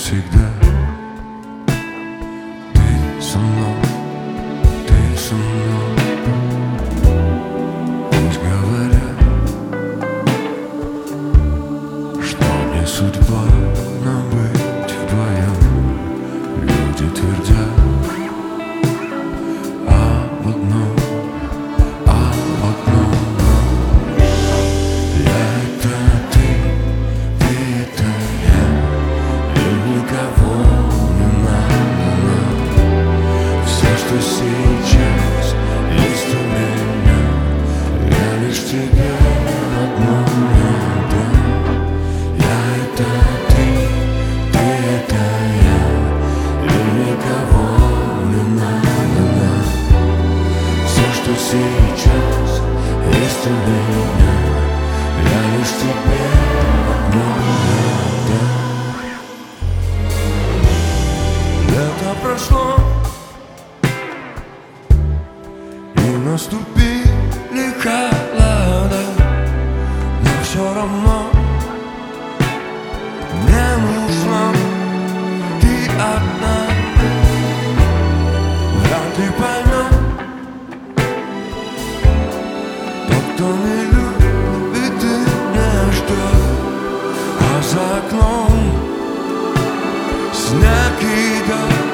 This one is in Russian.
всегда. Ты со мной, ты со мной. Пусть говорят, что не судьба нам быть вдвоем. Люди твердят об одном, об одном. Я это ты это я, и никого не надо нам. Все, что сейчас есть у меня, я лишь тебе одно отдам. Я это ты это я, и никого не надо нам. Все, что сейчас есть у меня, я лишь тебе одно отдам. Лето прошло, и наступили холода, но все равно мне нужна ты одна. Вряд ли поймет тот, кто не любит и не ждет, а за окном снег идет.